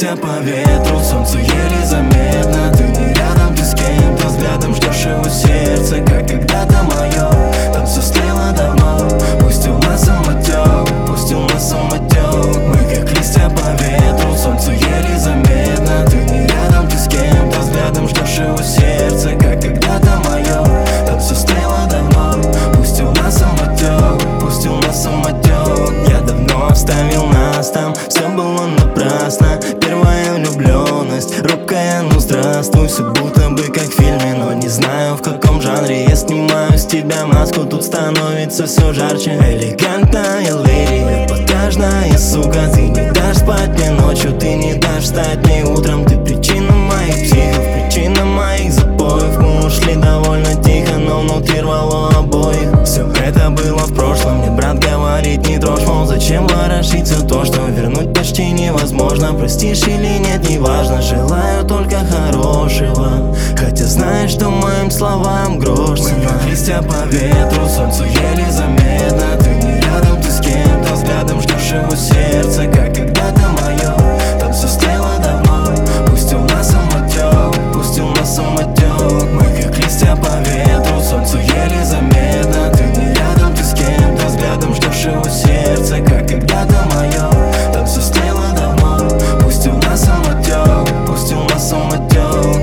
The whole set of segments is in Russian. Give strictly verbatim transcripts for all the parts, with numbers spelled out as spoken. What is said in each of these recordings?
листья по ветру, солнцу еле заметно. Ты не рядом, ты с кем-то, взглядом ждешь его сердце, как когда-то мое. Там все стыло давно, пустил нас самотек, пустил нас самотек. Мы как листья по ветру, солнцу еле заметно. Ты не рядом, ты с кем-то, взглядом ждешь его сердце, как когда-то мое. Там все стыло давно, пустил нас самотек, пустил нас самотек. Я давно оставил нас там, все было напрасно. Первая влюбленность, робкая, ну здравствуй. Все будто бы как в фильме, но не знаю в каком жанре. Я снимаю с тебя маску, тут становится все жарче. Элегантная леди, эпатажная сука. Ты не дашь спать мне ночью, ты не дашь встать мне утром. Ты причина моих психов, причина моих запоев. Мы ушли довольно тихо, но внутри рвало обоих. Все это было в прошлом, мне брат говорит не трожь, мол, зачем ворошить все то, что вернуть почти невозможно. Простишь или нет, неважно, желаю только хорошего, хотя знаешь, что моим словам грош цена. Мы как листья по ветру, солнцу еле заметно. Ты не рядом, ты с кем-то, взглядом ждешь его сердце, как когда-то мое. Там все стыло давно, пустил нас самотек, пустил нас самотек. Мы как листья по ветру, солнцу еле заметно. Ты не рядом, ты с кем-то, взглядом ждешь его сердце, как когда-то мое. Там все стыло давно, пустил нас самотек, пустил нас самотек.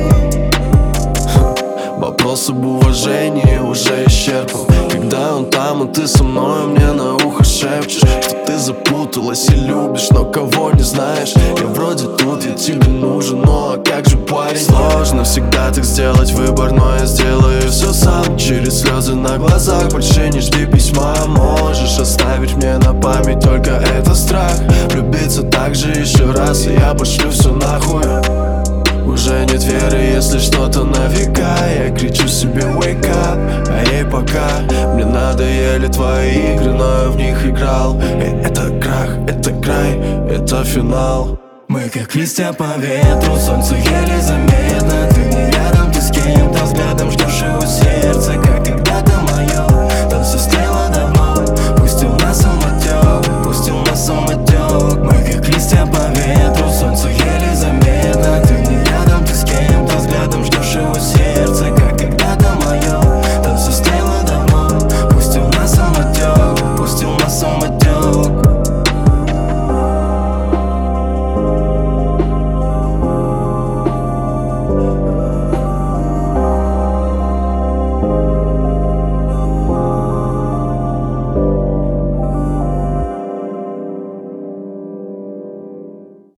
Вопрос об уважении уже исчерпан. Когда он там, и ты со мной, мне на ухо шепчешь, что ты запуталась и любишь, но кого не знаешь. Я вроде тут, я тебе нужен, но как же, парень? Сложно всегда так сделать выбор, но я сделаю все сам. Через слезы на глазах, больше не жди письма. Можешь оставить мне на память только это страх. Влюбиться так же еще раз, и я пошлю все нахуй. Уже нет веры, если что-то на века. Я кричу себе wake up, а ей пока. Мне надоели твои игры, но я в них играл. И это крах, это край, это финал. Мы как листья по ветру, солнцу еле заметно.